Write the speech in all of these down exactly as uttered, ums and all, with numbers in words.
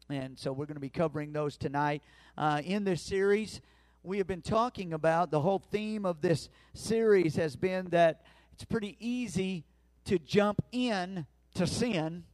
And so we're going to be covering those tonight. Uh, in this series, we have been talking about, the whole theme of this series has been that it's pretty easy to jump in to sin,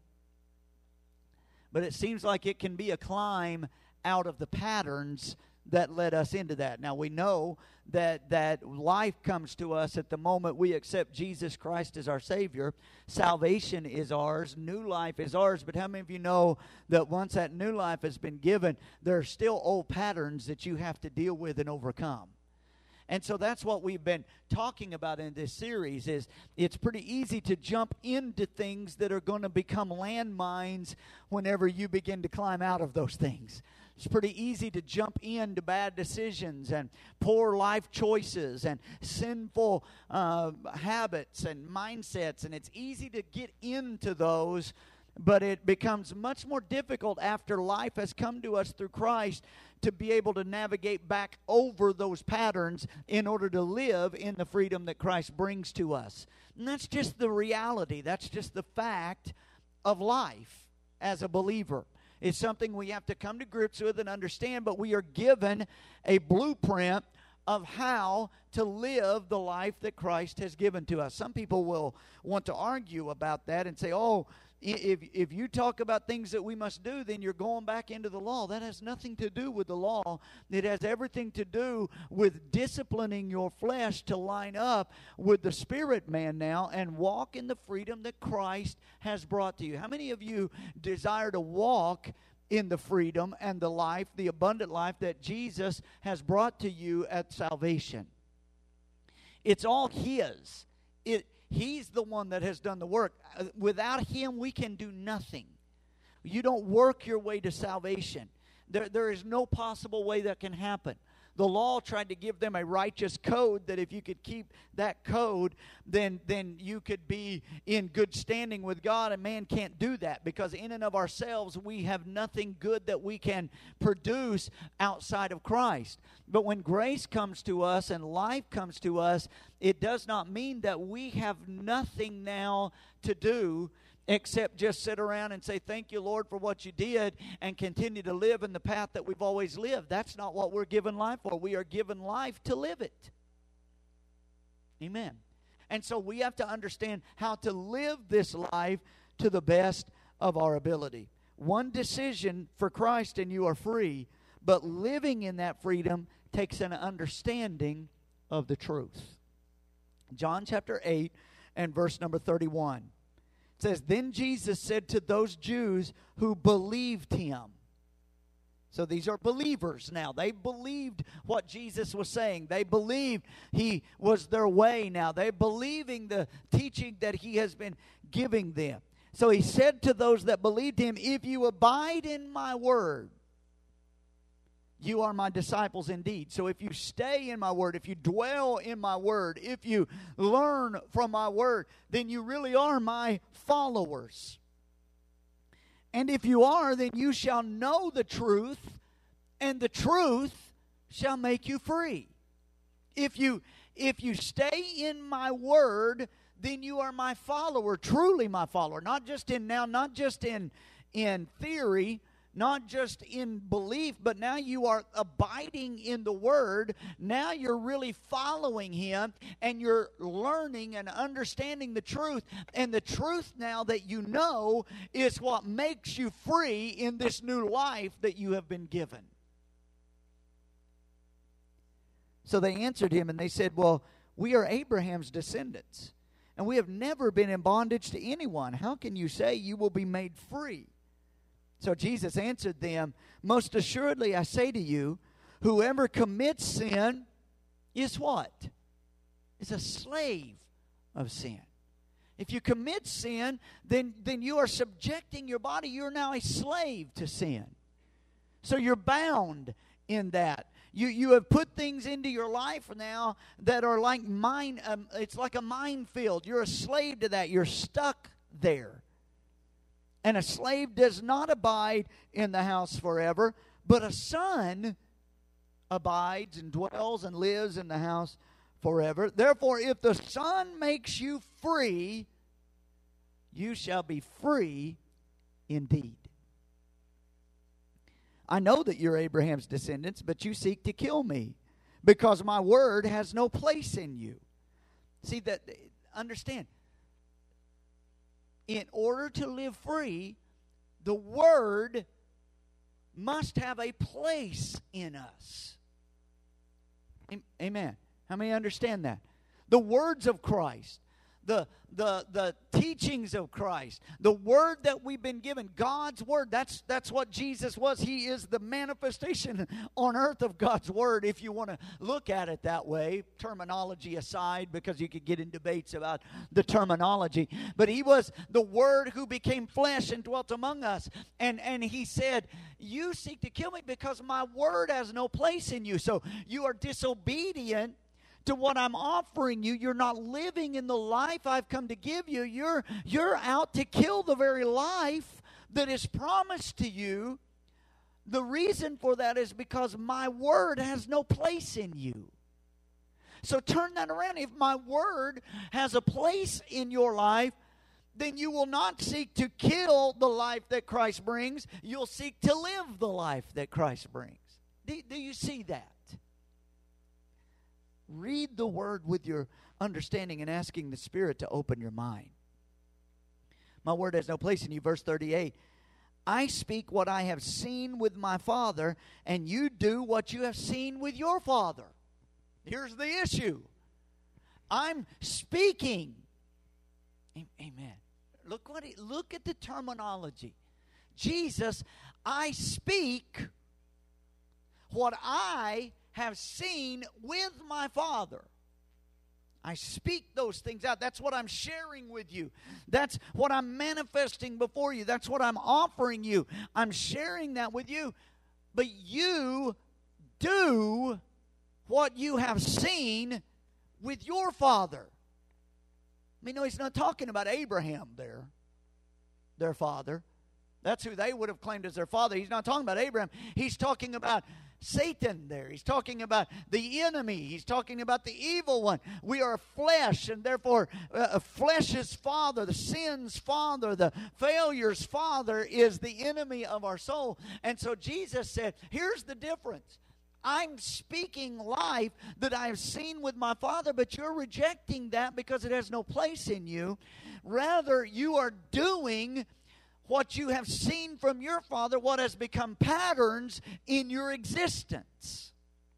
but it seems like it can be a climb out of the patterns that led us into that. Now, we know that that life comes to us at the moment we accept Jesus Christ as our Savior. Salvation is ours. New life is ours. But how many of you know that once that new life has been given, there are still old patterns that you have to deal with and overcome? And so that's what we've been talking about in this series, is it's pretty easy to jump into things that are going to become landmines whenever you begin to climb out of those things. It's pretty easy to jump into bad decisions and poor life choices and sinful uh, habits and mindsets, and it's easy to get into those, but it becomes much more difficult after life has come to us through Christ to be able to navigate back over those patterns in order to live in the freedom that Christ brings to us. And that's just the reality. That's just the fact of life as a believer. It's something we have to come to grips with and understand, but we are given a blueprint of how to live the life that Christ has given to us. Some people will want to argue about that and say, oh, if if you talk about things that we must do, then you're going back into the law. That has nothing to do with the law. It has everything to do with disciplining your flesh to line up with the spirit man now and walk in the freedom that Christ has brought to you. How many of you desire to walk in the freedom and the life, the abundant life that Jesus has brought to you at salvation? It's all His. It He's the one that has done the work. Without Him, we can do nothing. You don't work your way to salvation. There, there is no possible way that can happen. The law tried to give them a righteous code that if you could keep that code, then, then you could be in good standing with God, and man can't do that because in and of ourselves we have nothing good that we can produce outside of Christ. But when grace comes to us and life comes to us, it does not mean that we have nothing now to do except just sit around and say, thank you, Lord, for what you did, and continue to live in the path that we've always lived. That's not what we're given life for. We are given life to live it. Amen. And so we have to understand how to live this life to the best of our ability. One decision for Christ and you are free, but living in that freedom takes an understanding of the truth. John chapter eight and verse number thirty-one. It says, then Jesus said to those Jews who believed Him. So these are believers now. They believed what Jesus was saying. They believed He was their way now. They're believing the teaching that He has been giving them. So He said to those that believed Him, if you abide in my word, you are my disciples indeed. So if you stay in my word, if you dwell in my word, if you learn from my word, then you really are my followers. And if you are, then you shall know the truth, and the truth shall make you free. If you if you stay in my word, then you are my follower, truly my follower. Not just in now, not just in in theory, not just in belief, but now you are abiding in the Word. Now you're really following Him, and you're learning and understanding the truth. And the truth now that you know is what makes you free in this new life that you have been given. So they answered Him, and they said, well, we are Abraham's descendants, and we have never been in bondage to anyone. How can you say you will be made free? So Jesus answered them, most assuredly I say to you, whoever commits sin is what? Is a slave of sin. If you commit sin, then, then you are subjecting your body. You're now a slave to sin. So you're bound in that. You you have put things into your life now that are like mine. Um, it's like a minefield. You're a slave to that. You're stuck there. And a slave does not abide in the house forever, but a son abides and dwells and lives in the house forever. Therefore, if the Son makes you free, you shall be free indeed. I know that you're Abraham's descendants, but you seek to kill me, because my word has no place in you. See, that, understand, in order to live free, the word must have a place in us. Amen. How many understand that? The words of Christ, the, the, the teachings of Christ, the word that we've been given, God's word, that's, that's what Jesus was. He is the manifestation on earth of God's word, if you want to look at it that way, terminology aside, because you could get in debates about the terminology. But he was the word who became flesh and dwelt among us. And, and he said, you seek to kill me because my word has no place in you. So you are disobedient to what I'm offering you. You're not living in the life I've come to give you. You're, you're out to kill the very life that is promised to you. The reason for that is because my word has no place in you. So turn that around. If my word has a place in your life, then you will not seek to kill the life that Christ brings. You'll seek to live the life that Christ brings. Do, do you see that? Read the word with your understanding and asking the Spirit to open your mind. My word has no place in you. Verse thirty-eight. I speak what I have seen with my Father, and you do what you have seen with your father. Here's the issue. I'm speaking. Amen. Look what he, look at the terminology. Jesus, I speak what I have seen with my Father. I speak those things out. That's what I'm sharing with you. That's what I'm manifesting before you. That's what I'm offering you. I'm sharing that with you. But you do what you have seen with your father. I mean, no, he's not talking about Abraham there, their father. That's who they would have claimed as their father. He's not talking about Abraham. He's talking about Satan there. He's talking about the enemy. He's talking about the evil one. We are flesh, and therefore uh, flesh's father, the sin's father, the failure's father is the enemy of our soul. And so Jesus said, here's the difference. I'm speaking life that I've seen with my Father, but you're rejecting that because it has no place in you. Rather, you are doing what you have seen from your father, what has become patterns in your existence.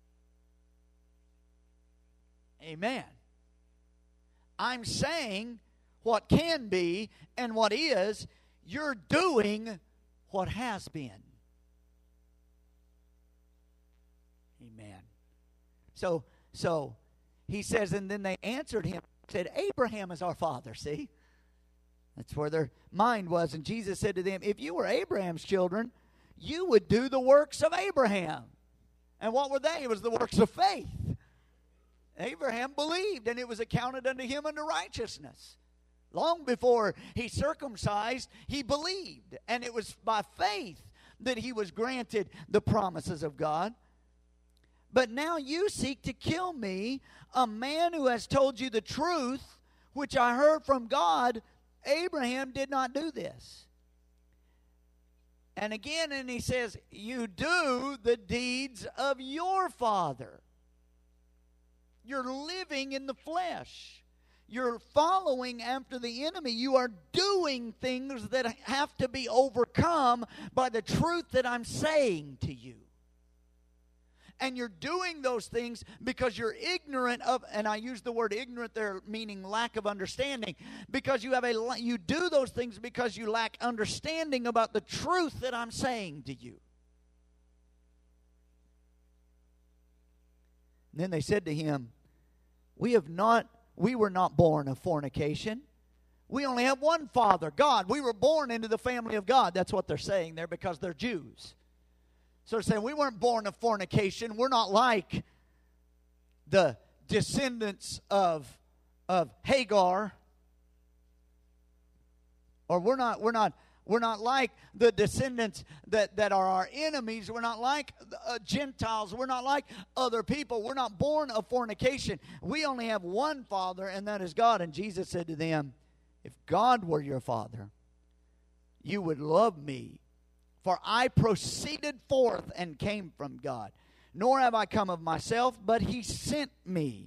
Amen. I'm saying what can be and what is. You're doing what has been. Amen. So, so he says, and then they answered him, said, Abraham is our father, see? That's where their mind was. And Jesus said to them, if you were Abraham's children, you would do the works of Abraham. And what were they? It was the works of faith. Abraham believed, and it was accounted unto him unto righteousness. Long before he circumcised, he believed. And it was by faith that he was granted the promises of God. But now you seek to kill me, a man who has told you the truth, which I heard from God. Abraham did not do this. And again, and he says, you do the deeds of your father. You're living in the flesh. You're following after the enemy. You are doing things that have to be overcome by the truth that I'm saying to you. And you're doing those things because you're ignorant of, and I use the word ignorant there meaning lack of understanding, because you have a you do those things because you lack understanding about the truth that I'm saying to you. And then they said to him, we have not we were not born of fornication. We only have one Father, God. We were born into the family of God. That's what they're saying there because they're Jews. So they're saying we weren't born of fornication. We're not like the descendants of, of Hagar. Or we're not, we're not, we're not like the descendants that, that are our enemies. We're not like uh, Gentiles. We're not like other people. We're not born of fornication. We only have one Father, and that is God. And Jesus said to them, if God were your Father, you would love me, For I proceeded forth and came from God. Nor have I come of myself, but he sent me.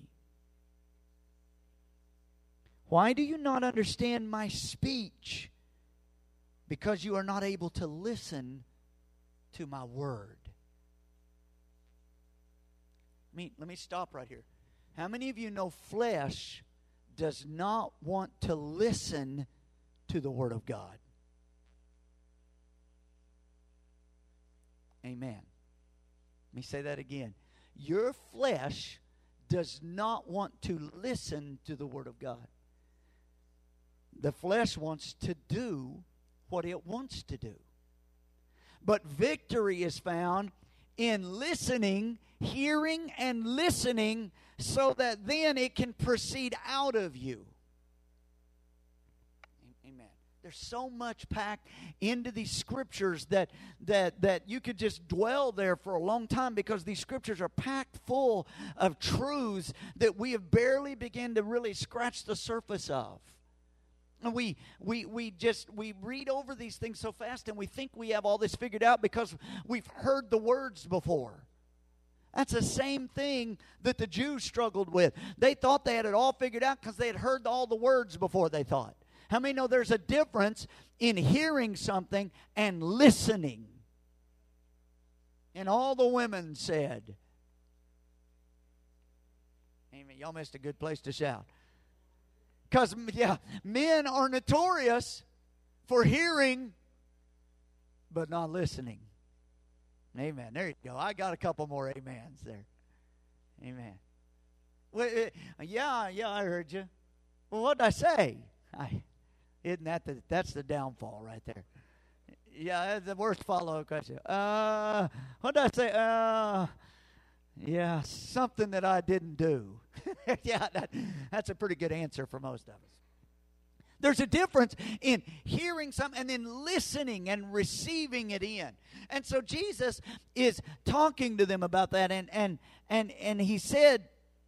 Why do you not understand my speech? Because you are not able to listen to my word. I mean, let me stop right here. How many of you know flesh does not want to listen to the word of God? Amen. Let me say that again. Your flesh does not want to listen to the word of God. The flesh wants to do what it wants to do. But victory is found in listening, hearing and listening, so that then it can proceed out of you. Amen. There's so much packed into these scriptures that, that, that you could just dwell there for a long time, because these scriptures are packed full of truths that we have barely begun to really scratch the surface of. And we, we, we just, we read over these things so fast, and we think we have all this figured out because we've heard the words before. That's the same thing that the Jews struggled with. They thought they had it all figured out because they had heard all the words before, they thought. How many know there's a difference in hearing something and listening? And all the women said, amen. Y'all missed a good place to shout. Because, yeah, men are notorious for hearing but not listening. Amen. There you go. I got a couple more amens there. Amen. Well, it, yeah, yeah, I heard you. Well, what did I say? I, isn't that the, that's the downfall right there? Yeah, that's the worst follow-up question. Uh, what did I say? Uh, yeah, something that I didn't do. yeah, that, that's a pretty good answer for most of us. There's a difference in hearing something and then listening and receiving it in. And so Jesus is talking to them about that, and and and, and he said,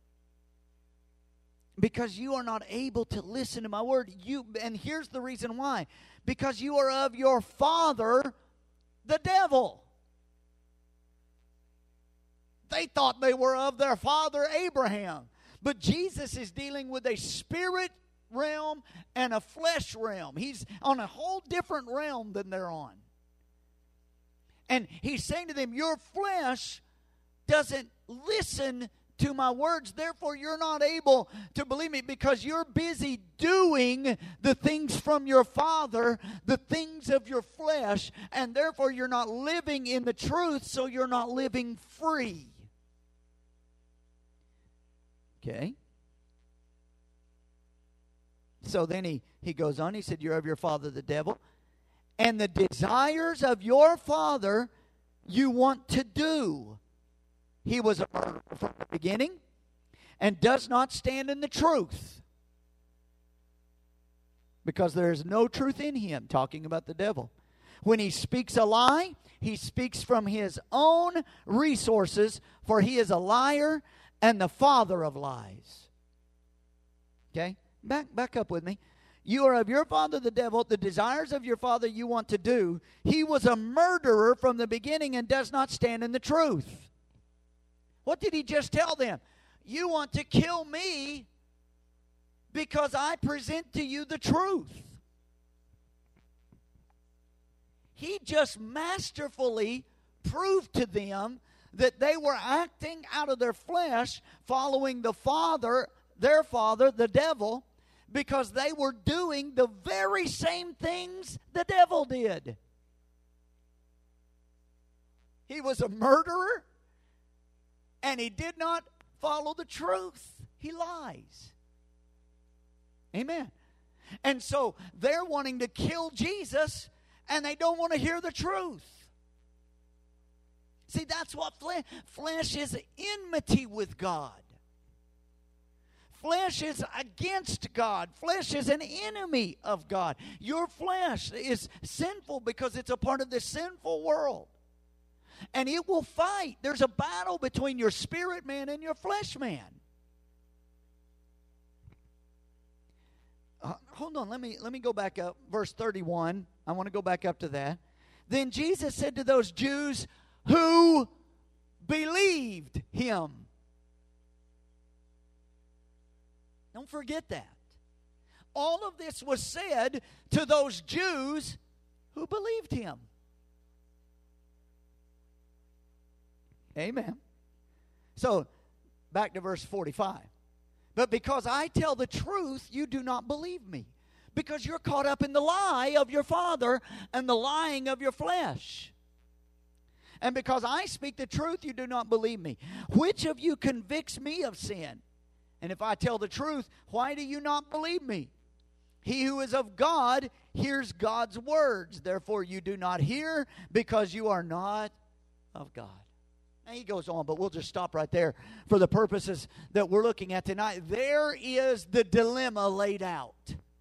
because you are not able to listen to my word, you and here's the reason why. Because you are of your father, the devil. They thought they were of their father Abraham. But Jesus is dealing with a spirit realm and a flesh realm. He's on a whole different realm than they're on. And he's saying to them, your flesh doesn't listen to my words, therefore you're not able to believe me, because you're busy doing the things from your father, the things of your flesh, and therefore you're not living in the truth, so you're not living free. Okay? So then he, he goes on, he said, you're of your father the devil, and the desires of your father you want to do. He was a murderer from the beginning and does not stand in the truth, because there is no truth in him, talking about the devil. When he speaks a lie, he speaks from his own resources, for he is a liar and the father of lies. Okay? Back, back up with me. You are of your father the devil. The desires of your father you want to do. He was a murderer from the beginning and does not stand in the truth. What did he just tell them? You want to kill me because I present to you the truth. He just masterfully proved to them that they were acting out of their flesh, following the father, their father, the devil, because they were doing the very same things the devil did. He was a murderer, and he did not follow the truth. He lies. Amen. And so they're wanting to kill Jesus, and they don't want to hear the truth. See, that's what flesh, flesh is, enmity with God. Flesh is against God. Flesh is an enemy of God. Your flesh is sinful because it's a part of this sinful world. And it will fight. There's a battle between your spirit man and your flesh man. Uh, hold on, let me let me go back up. Verse thirty-one. I want to go back up to that. Then Jesus said to those Jews who believed him. Don't forget that. All of this was said to those Jews who believed him. Amen. So, back to verse forty-five. But because I tell the truth, you do not believe me. Because you're caught up in the lie of your father and the lying of your flesh. And because I speak the truth, you do not believe me. Which of you convicts me of sin? And if I tell the truth, why do you not believe me? He who is of God hears God's words. Therefore you do not hear, because you are not of God. Now he goes on, but we'll just stop right there for the purposes that we're looking at tonight. There is the dilemma laid out.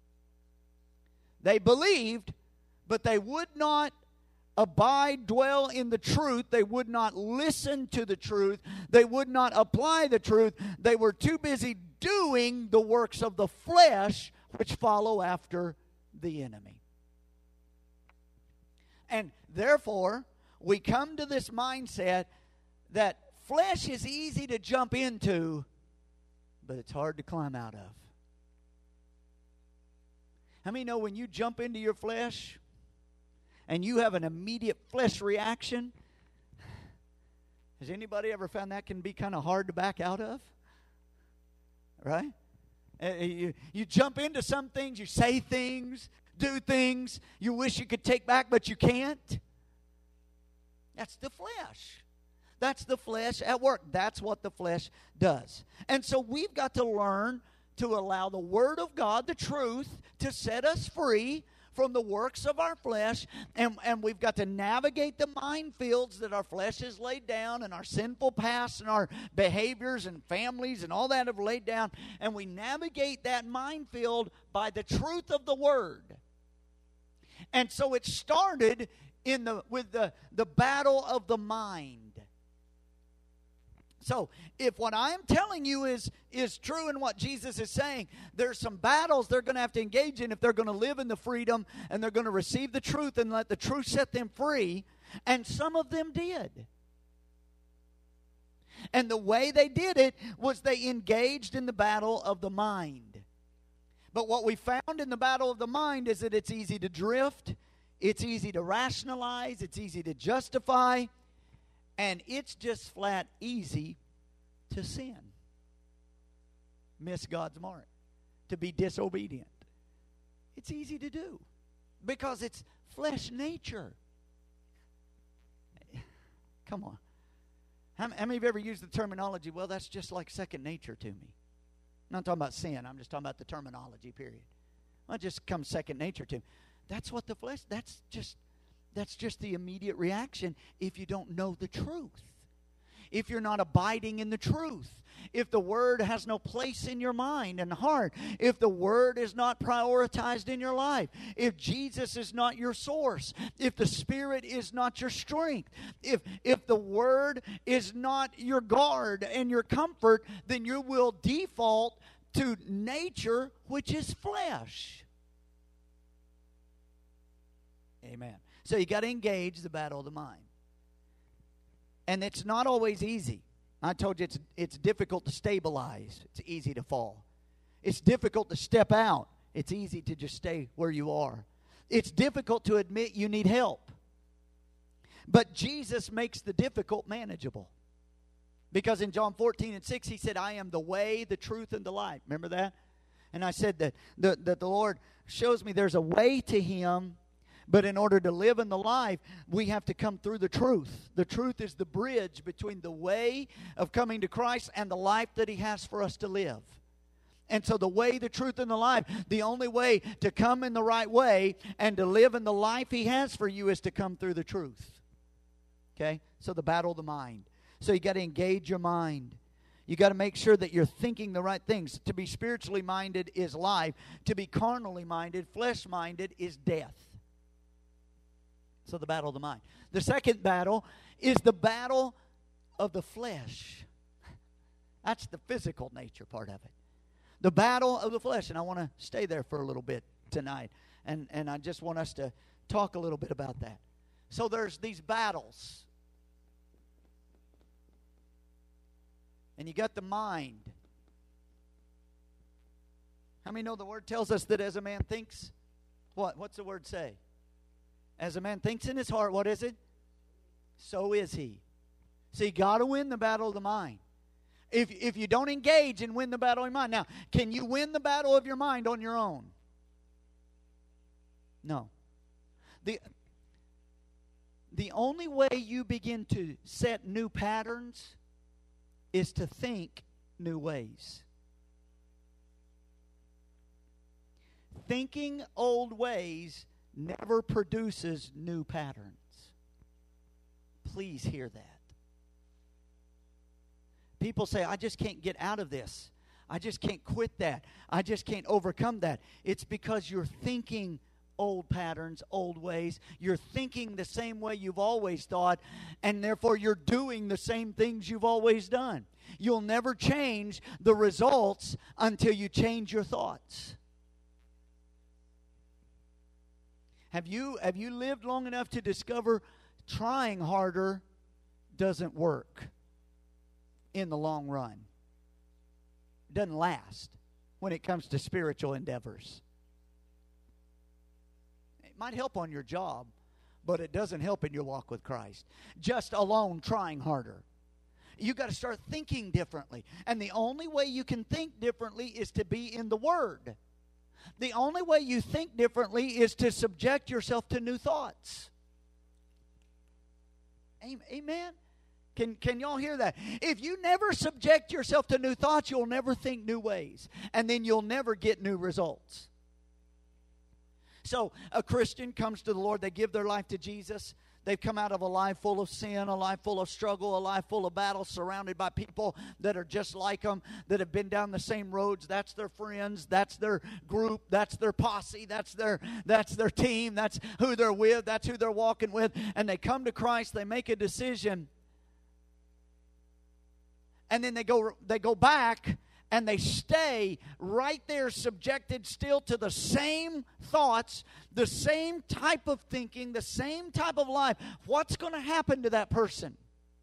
They believed, but they would not abide, dwell in the truth. They would not listen to the truth. They would not apply the truth. They were too busy doing the works of the flesh, which follow after the enemy. And therefore, we come to this mindset that flesh is easy to jump into, but it's hard to climb out of. How many know when you jump into your flesh and you have an immediate flesh reaction, has anybody ever found that can be kind of hard to back out of? Right? Uh, you, you jump into some things, you say things, do things you wish you could take back, but you can't. That's the flesh. That's the flesh at work. That's what the flesh does. And so we've got to learn to allow the Word of God, the truth, to set us free from the works of our flesh. And, and we've got to navigate the minefields that our flesh has laid down, and our sinful past and our behaviors and families and all that have laid down. And we navigate that minefield by the truth of the Word. And so it started in the with the, the battle of the mind. So, if what I'm telling you is, is true in what Jesus is saying, there's some battles they're going to have to engage in if they're going to live in the freedom and they're going to receive the truth and let the truth set them free. And some of them did. And the way they did it was they engaged in the battle of the mind. But what we found in the battle of the mind is that it's easy to drift, it's easy to rationalize, it's easy to justify, and it's just flat easy to sin. Miss God's mark. To be disobedient. It's easy to do. Because it's flesh nature. Come on. How, how many of you ever used the terminology, well, that's just like second nature to me? I'm not talking about sin. I'm just talking about the terminology, period. Well, it just comes second nature to me. That's what the flesh, that's just That's just the immediate reaction if you don't know the truth. If you're not abiding in the truth. If the Word has no place in your mind and heart. If the Word is not prioritized in your life. If Jesus is not your source. If the Spirit is not your strength. If, if the Word is not your guard and your comfort, then you will default to nature, which is flesh. Amen. So you got to engage the battle of the mind. And it's not always easy. I told you it's it's difficult to stabilize. It's easy to fall. It's difficult to step out. It's easy to just stay where you are. It's difficult to admit you need help. But Jesus makes the difficult manageable. Because in John fourteen and six, he said, I am the way, the truth, and the life. Remember that? And I said that the, that the Lord shows me there's a way to Him. But in order to live in the life, we have to come through the truth. The truth is the bridge between the way of coming to Christ and the life that He has for us to live. And so the way, the truth, and the life, the only way to come in the right way and to live in the life He has for you is to come through the truth. Okay? So the battle of the mind. So you got to engage your mind. You got to make sure that you're thinking the right things. To be spiritually minded is life. To be carnally minded, flesh-minded is death. So the battle of the mind. The second battle is the battle of the flesh. That's the physical nature part of it. The battle of the flesh. And I want to stay there for a little bit tonight. And, and I just want us to talk a little bit about that. So there's these battles. And you got the mind. How many know the Word tells us that as a man thinks, what? What's the Word say? As a man thinks in his heart, what is it? So is he. So you got to win the battle of the mind. If, if you don't engage and win the battle of your mind. Now, can you win the battle of your mind on your own? No. The, the only way you begin to set new patterns is to think new ways. Thinking old ways never produces new patterns. Please hear that. People say, I just can't get out of this. I just can't quit that. I just can't overcome that. It's because you're thinking old patterns, old ways. You're thinking the same way you've always thought, and therefore you're doing the same things you've always done. You'll never change the results until you change your thoughts. Have you, have you lived long enough to discover trying harder doesn't work in the long run? It doesn't last when it comes to spiritual endeavors. It might help on your job, but it doesn't help in your walk with Christ. Just alone trying harder. You got to start thinking differently. And the only way you can think differently is to be in the Word. The only way you think differently is to subject yourself to new thoughts. Amen? Can, can y'all hear that? If you never subject yourself to new thoughts, you'll never think new ways. And then you'll never get new results. So a Christian comes to the Lord. They give their life to Jesus. They've come out of a life full of sin, a life full of struggle, a life full of battle, surrounded by people that are just like them, that have been down the same roads. That's their friends. That's their group. That's their posse. That's their, that's their team. That's who they're with. That's who they're walking with. And they come to Christ. They make a decision. And then they go, they go back and they stay right there, subjected still to the same thoughts, the same type of thinking, the same type of life. What's going to happen to that person?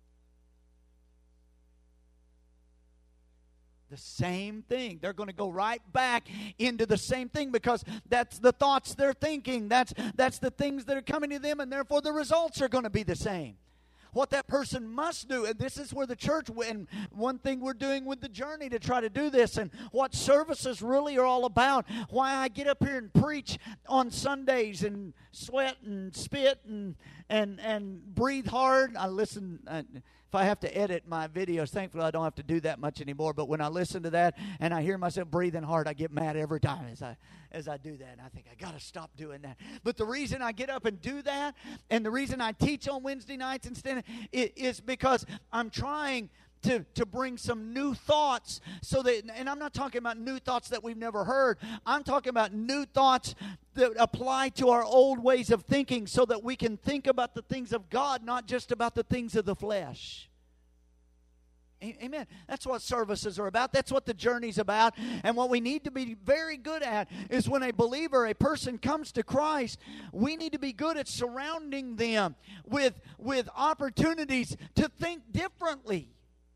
The same thing. They're going to go right back into the same thing because that's the thoughts they're thinking. That's, that's the things that are coming to them, and therefore the results are going to be the same. What that person must do, and this is where the church, and one thing we're doing with the journey to try to do this, and what services really are all about, why I get up here and preach on Sundays and sweat and spit and and and breathe hard. I listen, uh, if I have to edit my videos, thankfully I don't have to do that much anymore, but when I listen to that and I hear myself breathing hard, I get mad every time as I as I do that, and I think I got to stop doing that. But the reason I get up and do that, and the reason I teach on Wednesday nights instead, is because I'm trying to, to bring some new thoughts, so that, and I'm not talking about new thoughts that we've never heard. I'm talking about new thoughts that apply to our old ways of thinking, so that we can think about the things of God, not just about the things of the flesh. Amen. That's what services are about. That's what the journey's about. And what we need to be very good at is when a believer, a person comes to Christ, we need to be good at surrounding them with, with opportunities to think differently,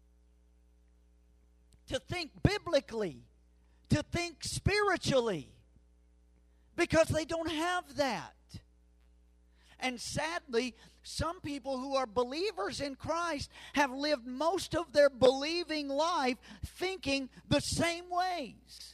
to think biblically, to think spiritually, because they don't have that. And sadly, some people who are believers in Christ have lived most of their believing life thinking the same ways,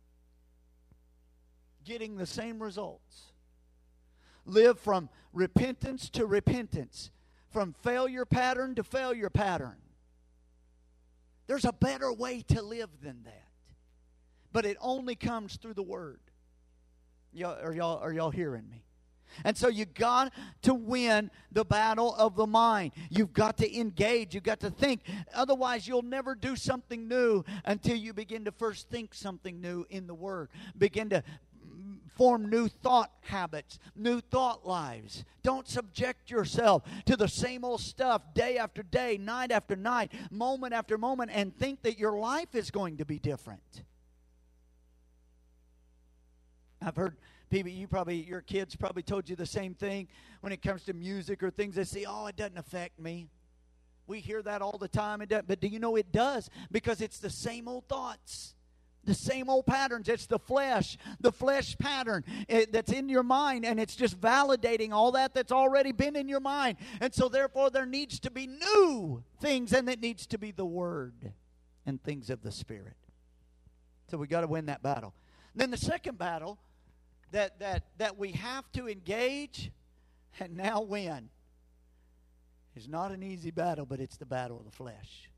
getting the same results. Live from repentance to repentance, from failure pattern to failure pattern. There's a better way to live than that, but it only comes through the Word. Y'all, are y'all, are y'all hearing me? And so you got to win the battle of the mind. You've got to engage. You've got to think. Otherwise, you'll never do something new until you begin to first think something new in the Word. Begin to form new thought habits, new thought lives. Don't subject yourself to the same old stuff day after day, night after night, moment after moment, and think that your life is going to be different. I've heard People, you probably, your kids probably told you the same thing when it comes to music or things. They say, oh, it doesn't affect me. We hear that all the time. It doesn't, but do you know it does? Because it's the same old thoughts. The same old patterns. It's the flesh, the flesh pattern it, that's in your mind, and it's just validating all that that's already been in your mind. And so therefore there needs to be new things, and it needs to be the Word and things of the Spirit. So we got to win that battle. Then the second battle that that that we have to engage and now win is not an easy battle, but it's the battle of the flesh.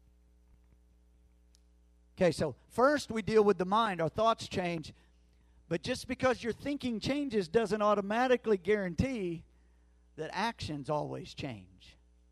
Okay, so first we deal with the mind. Our thoughts change. But just because your thinking changes doesn't automatically guarantee that actions always change.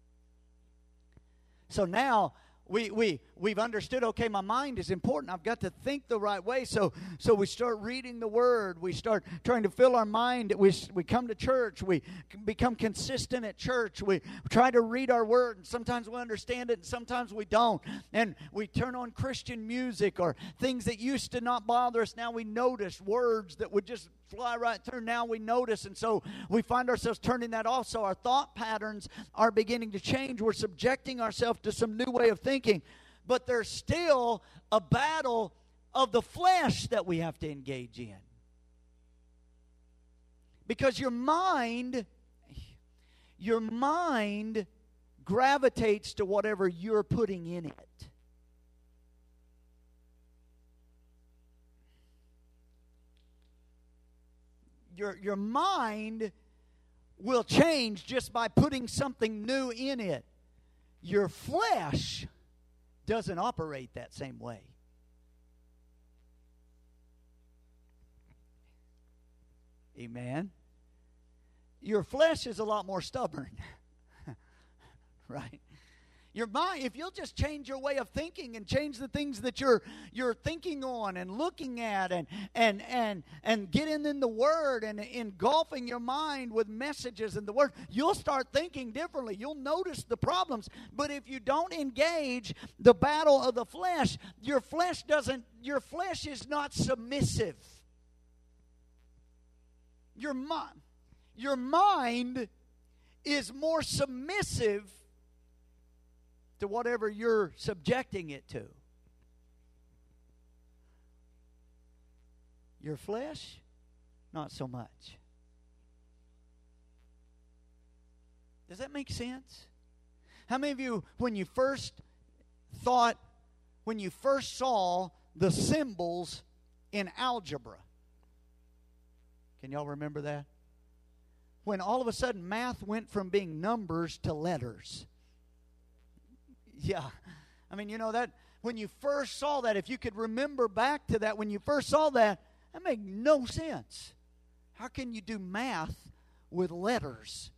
So now we, we, we've understood, okay, my mind is important. I've got to think the right way. So so we start reading the Word. We start trying to fill our mind. We, we come to church. We become consistent at church. We try to read our Word. And sometimes we understand it and sometimes we don't. And we turn on Christian music or things that used to not bother us. Now we notice words that would just fly right through. Now we notice. And so we find ourselves turning that off. So our thought patterns are beginning to change. We're subjecting ourselves to some new way of thinking. But there's still a battle of the flesh that we have to engage in. Because your mind, your mind gravitates to whatever you're putting in it. Your, your mind will change just by putting something new in it. Your flesh doesn't operate that same way. Amen. Your flesh is a lot more stubborn. Right? Your mind, if you'll just change your way of thinking and change the things that you're you're thinking on and looking at and and and and getting in the Word and engulfing your mind with messages in the Word, you'll start thinking differently. You'll notice the problems. But if you don't engage the battle of the flesh, your flesh doesn't, your flesh is not submissive. Your mind, your mind is more submissive to whatever you're subjecting it to. Your flesh, not so much. Does that make sense? How many of you, when you first thought, when you first saw the symbols in algebra, can y'all remember that? When all of a sudden math went from being numbers to letters. Yeah, I mean, you know, that when you first saw that, if you could remember back to that, when you first saw that, that made no sense. How can you do math with letters?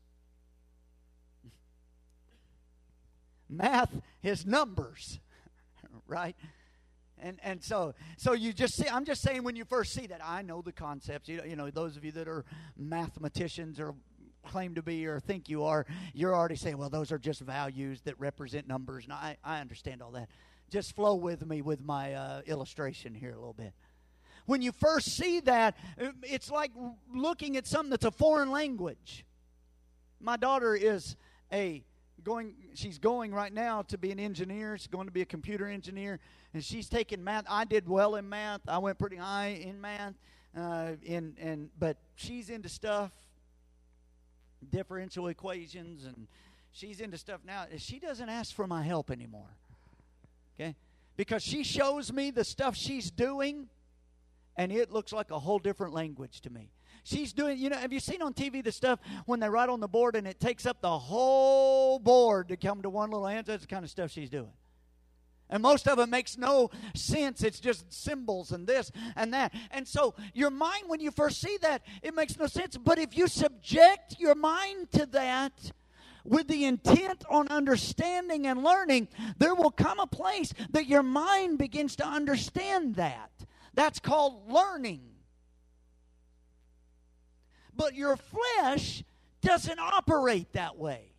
Math is numbers, right? And and so so you just see, I'm just saying when you first see that, I know the concepts. You know, you know those of you that are mathematicians or claim to be or think you are, you're already saying, well, those are just values that represent numbers. And I, I understand all that. Just flow with me with my uh, illustration here a little bit. When you first see that, it's like looking at something that's a foreign language. My daughter is a going, she's going right now to be an engineer. She's going to be a computer engineer. And she's taking math. I did well in math. I went pretty high in math. Uh, in, and, but she's into stuff, differential equations, and she's into stuff now. She doesn't ask for my help anymore. Okay? Because she shows me the stuff she's doing, and it looks like a whole different language to me. She's doing, you know, have you seen on T V the stuff when they write on the board and it takes up the whole board to come to one little answer? That's the kind of stuff she's doing. And most of it makes no sense. It's just symbols and this and that. And so your mind, when you first see that, it makes no sense. But if you subject your mind to that with the intent on understanding and learning, there will come a place that your mind begins to understand that. That's called learning. But your flesh doesn't operate that way.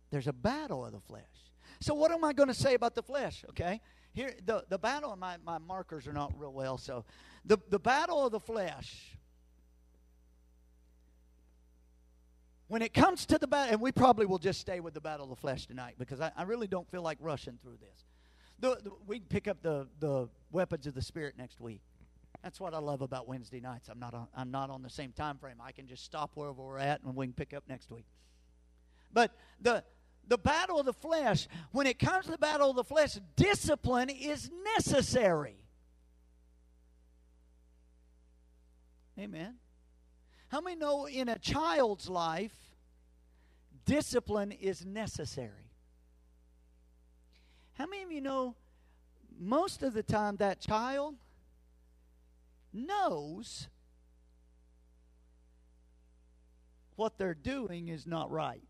There's a battle of the flesh. So what am I going to say about the flesh? Okay, here the the battle. My my markers are not real well, so the the battle of the flesh. When it comes to the battle, and we probably will just stay with the battle of the flesh tonight because I, I really don't feel like rushing through this. The, the, we can pick up the, the weapons of the Spirit next week. That's what I love about Wednesday nights. I'm not on, I'm not on the same time frame. I can just stop wherever we're at and we can pick up next week. But the the battle of the flesh, when it comes to the battle of the flesh, discipline is necessary. Amen. How many know in a child's life, discipline is necessary? How many of you know most of the time that child knows what they're doing is not right?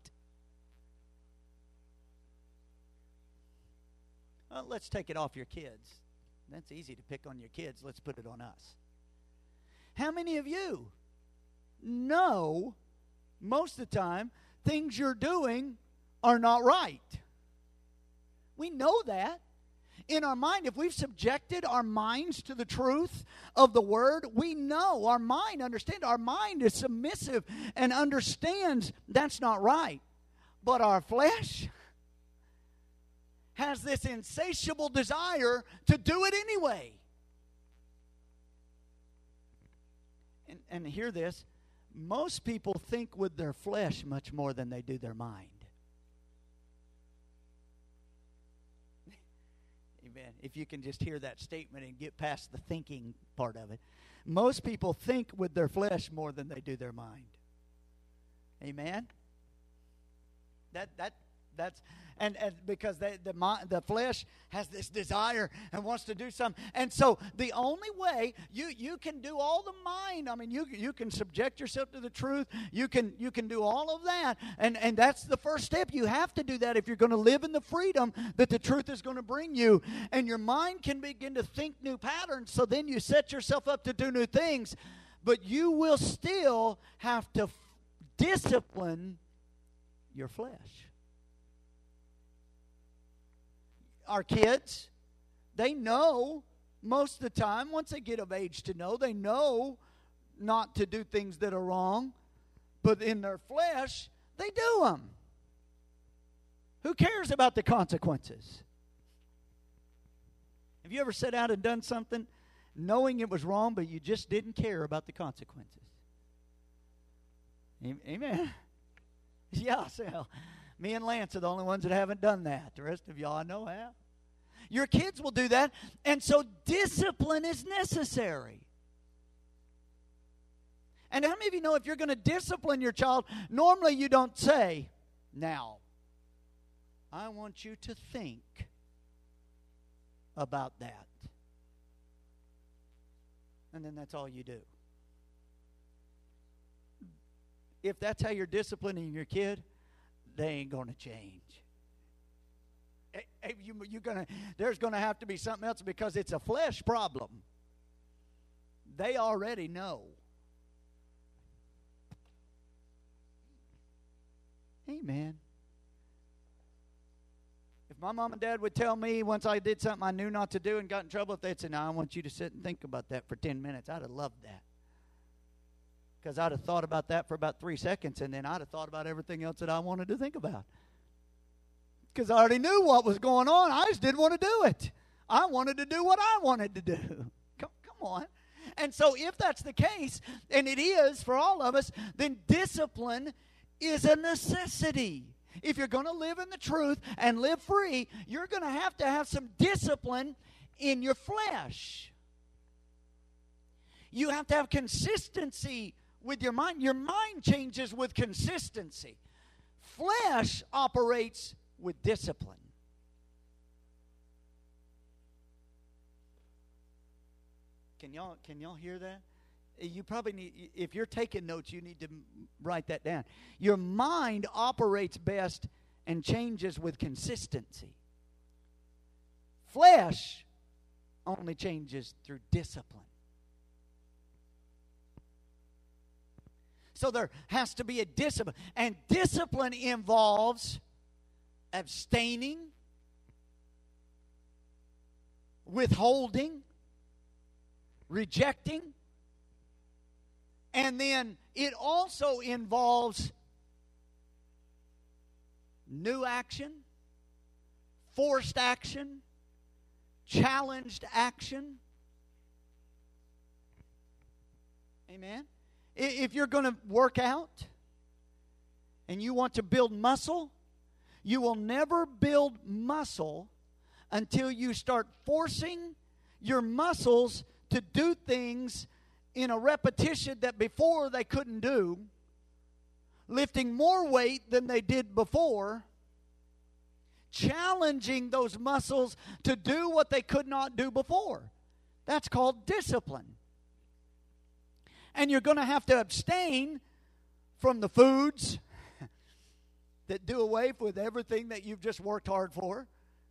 Well, let's take it off your kids. That's easy to pick on your kids. Let's put it on us. How many of you know most of the time things you're doing are not right? We know that. In our mind, if we've subjected our minds to the truth of the Word, we know, our mind understands, our mind is submissive and understands that's not right. But our flesh has this insatiable desire to do it anyway. And, and hear this, most people think with their flesh much more than they do their mind. Amen. If you can just hear that statement and get past the thinking part of it. Most people think with their flesh more than they do their mind. Amen. That that that's and, and because they, the the flesh has this desire and wants to do something. And so the only way you you can do all the mind, I mean you you can subject yourself to the truth. You can you can do all of that. And and that's the first step. You have to do that if you're going to live in the freedom that the truth is going to bring you. And your mind can begin to think new patterns, so then you set yourself up to do new things. But you will still have to f- discipline your flesh. Our kids, they know most of the time, once they get of age to know, they know not to do things that are wrong. But in their flesh, they do them. Who cares about the consequences? Have you ever sat out and done something knowing it was wrong, but you just didn't care about the consequences? Amen. Yeah, so me and Lance are the only ones that haven't done that. The rest of y'all I know have. Your kids will do that. And so discipline is necessary. And how many of you know if you're going to discipline your child, normally you don't say, now, I want you to think about that. And then that's all you do. If that's how you're disciplining your kid, they ain't going to change. You, you're gonna, there's going to have to be something else because it's a flesh problem. They already know. Amen. If my mom and dad would tell me once I did something I knew not to do and got in trouble, if they'd say, "Now I want you to sit and think about that for ten minutes," I'd have loved that. Because I'd have thought about that for about three seconds, and then I'd have thought about everything else that I wanted to think about. Because I already knew what was going on. I just didn't want to do it. I wanted to do what I wanted to do. Come, come on. And so if that's the case, and it is for all of us, then discipline is a necessity. If you're going to live in the truth and live free, you're going to have to have some discipline in your flesh. You have to have consistency with your mind. Your mind changes with consistency. Flesh operates with discipline. Can y'all can y'all hear that? You probably need, if you're taking notes, you need to write that down. Your mind operates best and changes with consistency. Flesh only changes through discipline. So there has to be a discipline. And discipline involves abstaining, withholding, rejecting. And then it also involves new action, forced action, challenged action. Amen. If you're going to work out and you want to build muscle, you will never build muscle until you start forcing your muscles to do things in a repetition that before they couldn't do, lifting more weight than they did before, challenging those muscles to do what they could not do before. That's called discipline. And you're going to have to abstain from the foods that do away with everything that you've just worked hard for.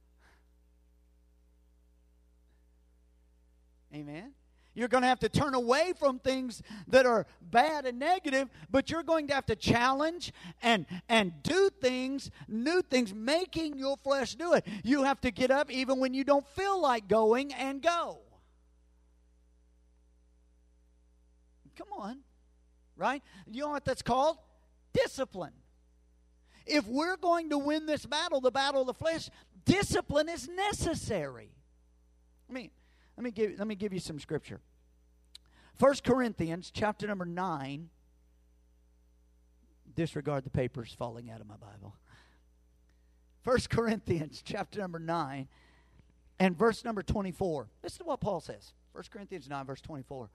Amen. You're going to have to turn away from things that are bad and negative, but you're going to have to challenge and, and do things, new things, making your flesh do it. You have to get up even when you don't feel like going and go. Come on, right? You know what that's called? Discipline. If we're going to win this battle, the battle of the flesh, discipline is necessary. I mean, let me give, let me give you some scripture. First Corinthians chapter number nine. Disregard the papers falling out of my Bible. First Corinthians chapter number nine and verse number twenty-four. Listen to what Paul says. First Corinthians nine, verse twenty-four.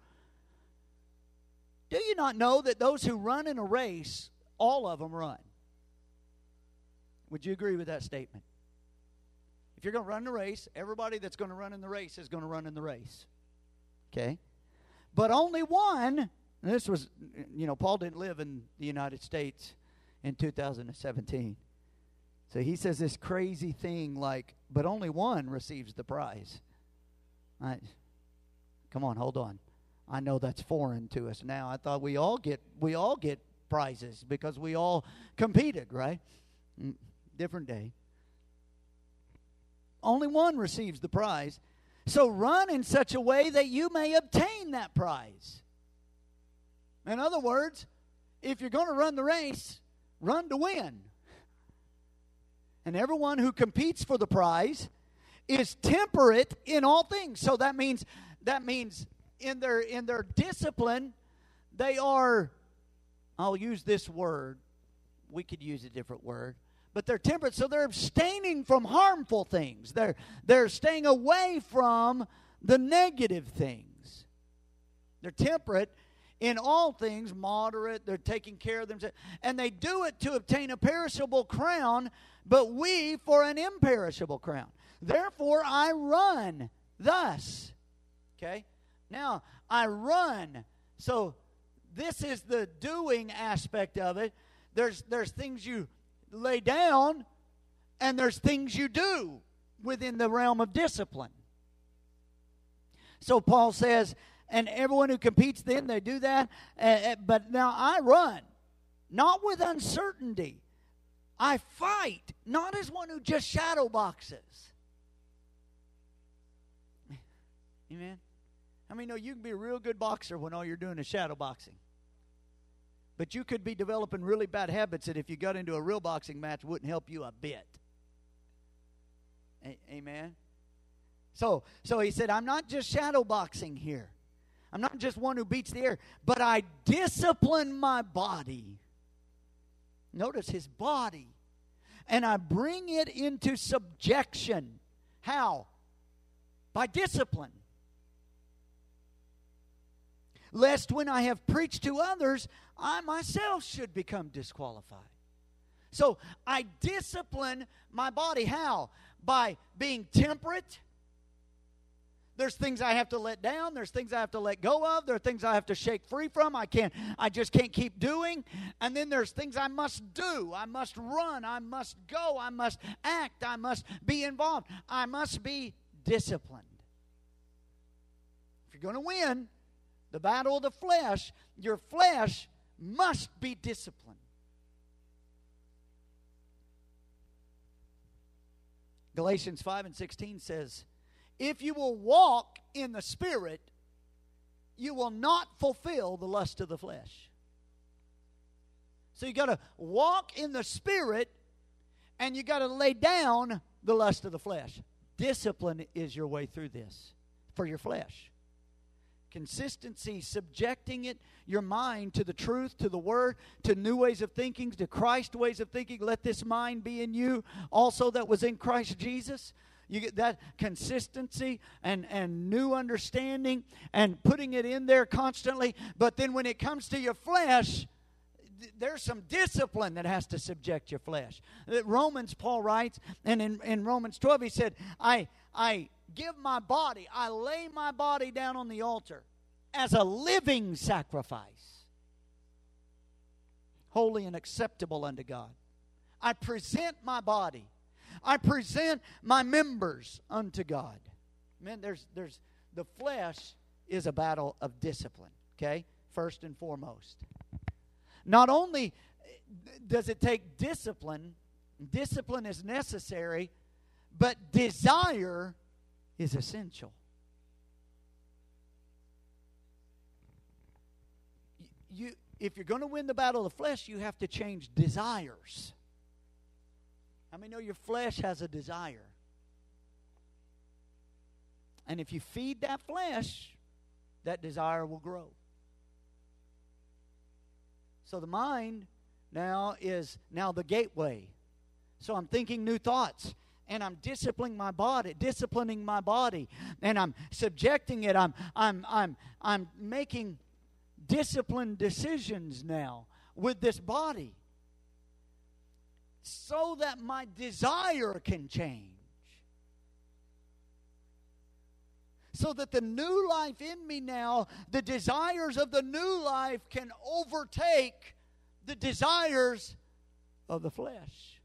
Do you not know that those who run in a race, all of them run? Would you agree with that statement? If you're going to run the race, everybody that's going to run in the race is going to run in the race. Okay? But only one, and this was, you know, Paul didn't live in the United States in two thousand seventeen. So he says this crazy thing like, but only one receives the prize. I, come on, hold on. I know that's foreign to us now. I thought we all get we all get prizes because we all competed, right? Different day. Only one receives the prize. So run in such a way that you may obtain that prize. In other words, if you're going to run the race, run to win. And everyone who competes for the prize is temperate in all things. So that means that means in their in their discipline, they are, I'll use this word. We could use a different word. But they're temperate, so they're abstaining from harmful things. They're, they're staying away from the negative things. They're temperate in all things, moderate. They're taking care of themselves. And they do it to obtain a perishable crown, but we for an imperishable crown. Therefore, I run thus. Okay? Now, I run. So this is the doing aspect of it. There's, there's things you lay down, and there's things you do within the realm of discipline. So Paul says, and everyone who competes then, they do that. Uh, but now I run, not with uncertainty. I fight, not as one who just shadow boxes. Amen? How many know you can be a real good boxer when all you're doing is shadow boxing? But you could be developing really bad habits that if you got into a real boxing match wouldn't help you a bit. A- amen? So, so he said, I'm not just shadow boxing here. I'm not just one who beats the air, but I discipline my body. Notice his body. And I bring it into subjection. How? By discipline. Lest when I have preached to others, I myself should become disqualified. So I discipline my body. How? By being temperate. There's things I have to let down. There's things I have to let go of. There are things I have to shake free from. I can't, I just can't keep doing. And then there's things I must do. I must run. I must go. I must act. I must be involved. I must be disciplined. If you're going to win the battle of the flesh, your flesh must be disciplined. Galatians five and sixteen says, if you will walk in the Spirit, you will not fulfill the lust of the flesh. So you got to walk in the Spirit, and you got to lay down the lust of the flesh. Discipline is your way through this for your flesh. Consistency, subjecting it, your mind to the truth, to the Word, to new ways of thinking, to Christ ways of thinking. Let this mind be in you also that was in Christ Jesus. You get that consistency and, and new understanding and putting it in there constantly. But then when it comes to your flesh, there's some discipline that has to subject your flesh. Romans, Paul writes, and in, in Romans twelve he said, I, I give my body, I lay my body down on the altar as a living sacrifice, holy and acceptable unto God. I present my body. I present my members unto God. Man, there's, there's, the flesh is a battle of discipline, okay? First and foremost. Not only does it take discipline, discipline is necessary, but desire is essential. You, if you're going to win the battle of the flesh, you have to change desires. How many know your flesh has a desire? And if you feed that flesh, that desire will grow. So the mind now is now the gateway. So I'm thinking new thoughts, and I'm disciplining my body, disciplining my body, and I'm subjecting it. I'm I'm I'm I'm making disciplined decisions now with this body, so that my desire can change. So that the new life in me now, the desires of the new life can overtake the desires of the flesh.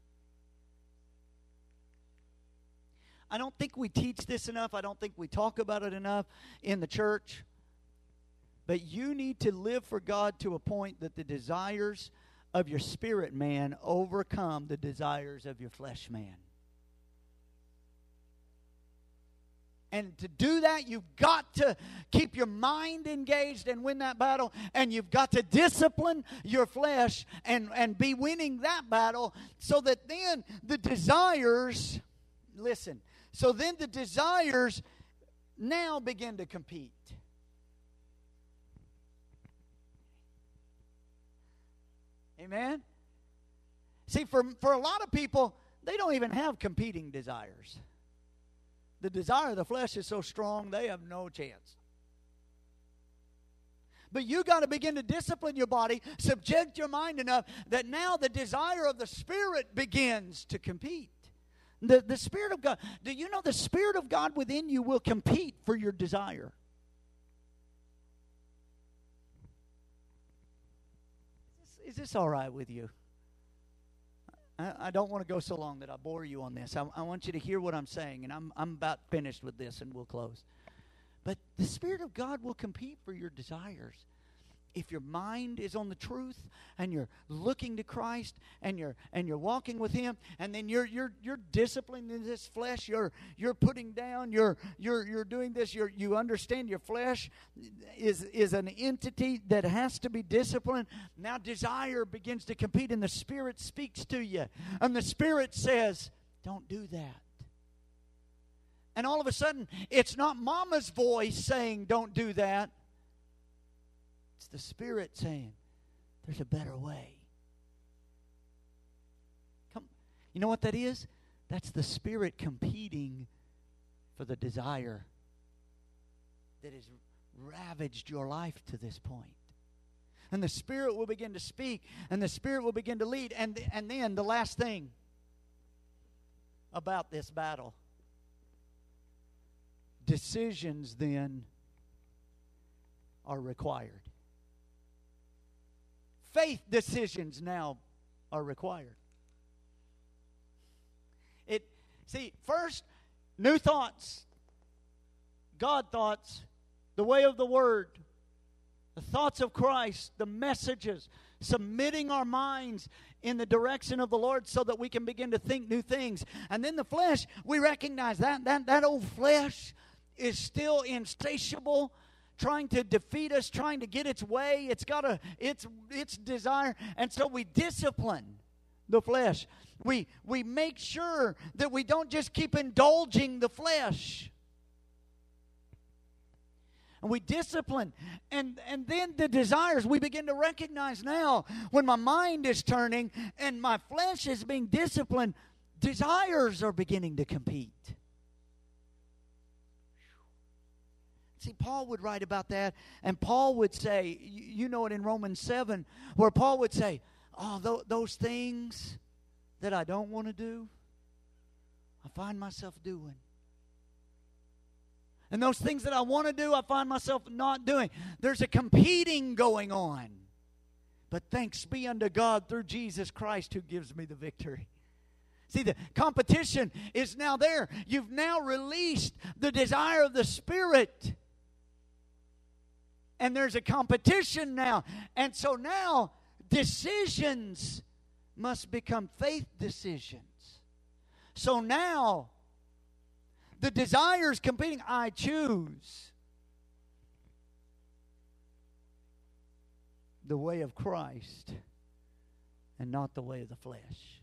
I don't think we teach this enough. I don't think we talk about it enough in the church. But you need to live for God to a point that the desires of your spirit man overcome the desires of your flesh man. And to do that, you've got to keep your mind engaged and win that battle. And you've got to discipline your flesh and, and be winning that battle, so that then the desires, listen, so then the desires now begin to compete. Amen? See, for, for a lot of people, they don't even have competing desires. The desire of the flesh is so strong, they have no chance. But you got to begin to discipline your body, subject your mind enough that now the desire of the Spirit begins to compete. The, the Spirit of God, do you know the Spirit of God within you will compete for your desire? Is this, is this all right with you? I don't want to go so long that I bore you on this. I, I want you to hear what I'm saying, and I'm I'm about finished with this, and we'll close. But the Spirit of God will compete for your desires. If your mind is on the truth, and you're looking to Christ, and you're and you're walking with Him, and then you're you're you're disciplining this flesh, you're you're putting down, you're you're you're doing this, you're you understand your flesh is is an entity that has to be disciplined. Now desire begins to compete, and the Spirit speaks to you. And the Spirit says, don't do that. And all of a sudden, it's not mama's voice saying, don't do that. It's the Spirit saying, there's a better way. Come, you know what that is? That's the Spirit competing for the desire that has ravaged your life to this point. And the Spirit will begin to speak, and the Spirit will begin to lead. And, and then the last thing about this battle, decisions then are required. Faith decisions now are required. It see, first, new thoughts, God thoughts, the way of the Word, the thoughts of Christ, the messages, submitting our minds in the direction of the Lord so that we can begin to think new things. And then the flesh, we recognize that that, that old flesh is still insatiable, trying to defeat us, trying to get its way. It's got a its its desire. And so we discipline the flesh. We we make sure that we don't just keep indulging the flesh. And we discipline. And, and then the desires, we begin to recognize now when my mind is turning and my flesh is being disciplined, desires are beginning to compete. See, Paul would write about that, and Paul would say, you know it in Romans seven, where Paul would say, oh, th- those things that I don't want to do, I find myself doing. And those things that I want to do, I find myself not doing. There's a competing going on. But thanks be unto God through Jesus Christ who gives me the victory. See, the competition is now there. You've now released the desire of the Spirit. And there's a competition now. And so now decisions must become faith decisions. So now the desires competing, I choose the way of Christ and not the way of the flesh.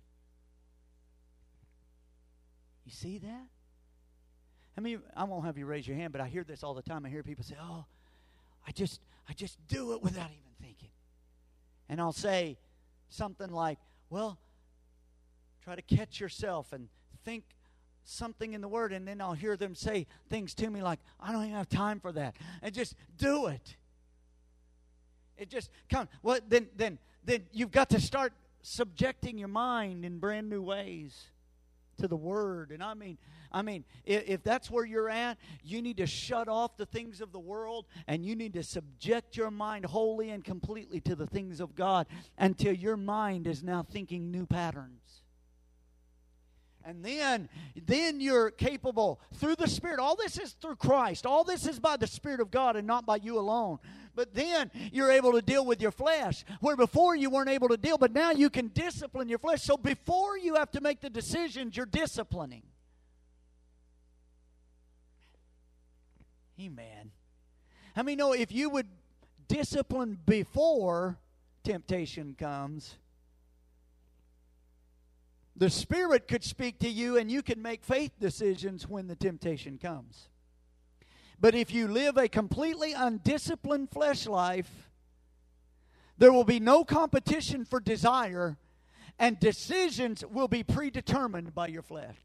You see that? I mean, I won't have you raise your hand, but I hear this all the time. I hear people say, oh, I just, I just do it without even thinking. And I'll say something like, well, try to catch yourself and think something in the Word, and then I'll hear them say things to me like, I don't even have time for that. And just do it. It just comes. Well, then, then, then you've got to start subjecting your mind in brand new ways to the Word. And I mean, I mean, if, if that's where you're at, you need to shut off the things of the world, and you need to subject your mind wholly and completely to the things of God until your mind is now thinking new patterns. And then, then you're capable through the Spirit. All this is through Christ. All this is by the Spirit of God and not by you alone. But then you're able to deal with your flesh, where before you weren't able to deal, but now you can discipline your flesh. So before you have to make the decisions, you're disciplining. Amen. How many know if you would discipline before temptation comes, the Spirit could speak to you and you can make faith decisions when the temptation comes. But if you live a completely undisciplined flesh life, there will be no competition for desire, and decisions will be predetermined by your flesh.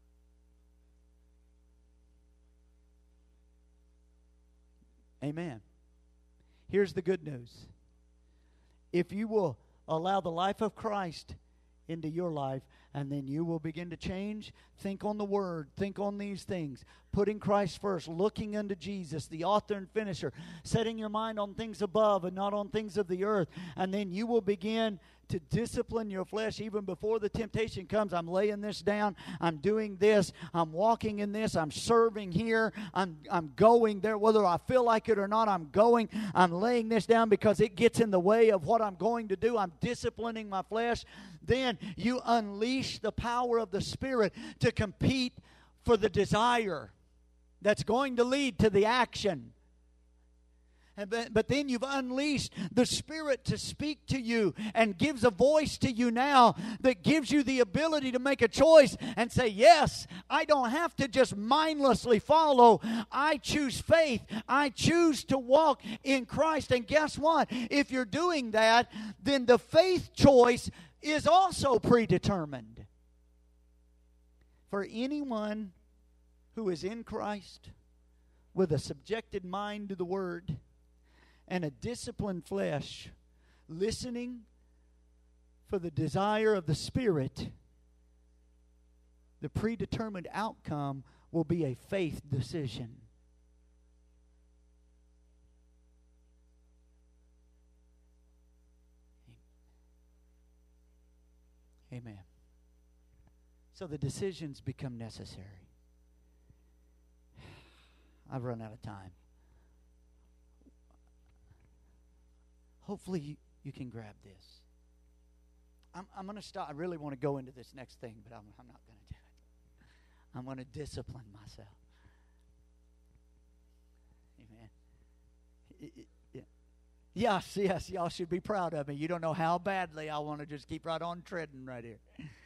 Amen. Here's the good news. If you will allow the life of Christ into your life, and then you will begin to change. Think on the Word. Think on these things. Putting Christ first. Looking unto Jesus, the author and finisher. Setting your mind on things above and not on things of the earth. And then you will begin to discipline your flesh even before the temptation comes. I'm laying this down. I'm doing this. I'm walking in this. I'm serving here. I'm, I'm going there. Whether I feel like it or not, I'm going. I'm laying this down because it gets in the way of what I'm going to do. I'm disciplining my flesh. Then you unleash the power of the Spirit to compete for the desire that's going to lead to the action. And but, but then you've unleashed the Spirit to speak to you and gives a voice to you now that gives you the ability to make a choice and say, yes, I don't have to just mindlessly follow. I choose faith. I choose to walk in Christ. And guess what? If you're doing that, then the faith choice is also predetermined. For anyone who is in Christ with a subjected mind to the Word and a disciplined flesh, listening for the desire of the Spirit, the predetermined outcome will be a faith decision. Amen. So the decisions become necessary. I've run out of time. Hopefully you can grab this. I'm, I'm going to stop. I really want to go into this next thing, but I'm, I'm not going to do it. I'm going to discipline myself. Amen. It, it, yeah. Yes, yes, y'all should be proud of me. You don't know how badly I want to just keep right on treading right here.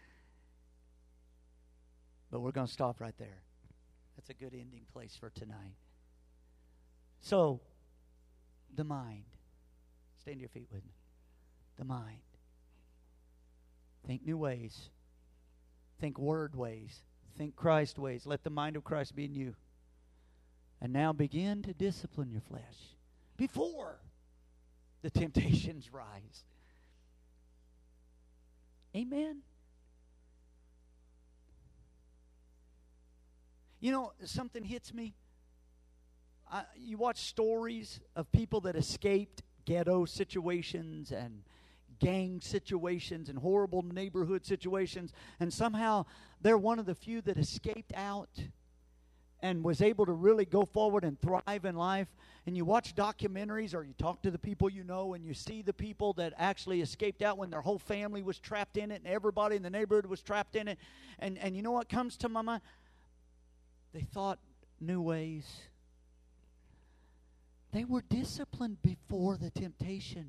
But we're going to stop right there. That's a good ending place for tonight. So, the mind. Stand to your feet with me. The mind. Think new ways. Think word ways. Think Christ ways. Let the mind of Christ be in you. And now begin to discipline your flesh before the temptations rise. Amen. You know, something hits me. I, you watch stories of people that escaped ghetto situations and gang situations and horrible neighborhood situations, and somehow they're one of the few that escaped out and was able to really go forward and thrive in life. And you watch documentaries or you talk to the people you know, and you see the people that actually escaped out when their whole family was trapped in it and everybody in the neighborhood was trapped in it. And, and you know what comes to my mind? They thought new ways. They were disciplined before the temptation.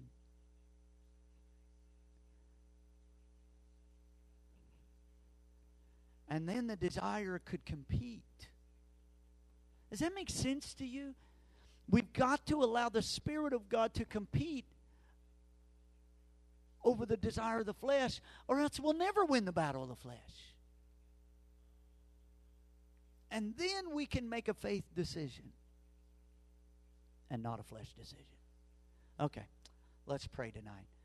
And then the desire could compete. Does that make sense to you? We've got to allow the Spirit of God to compete over the desire of the flesh, or else we'll never win the battle of the flesh. And then we can make a faith decision and not a flesh decision. Okay, let's pray tonight.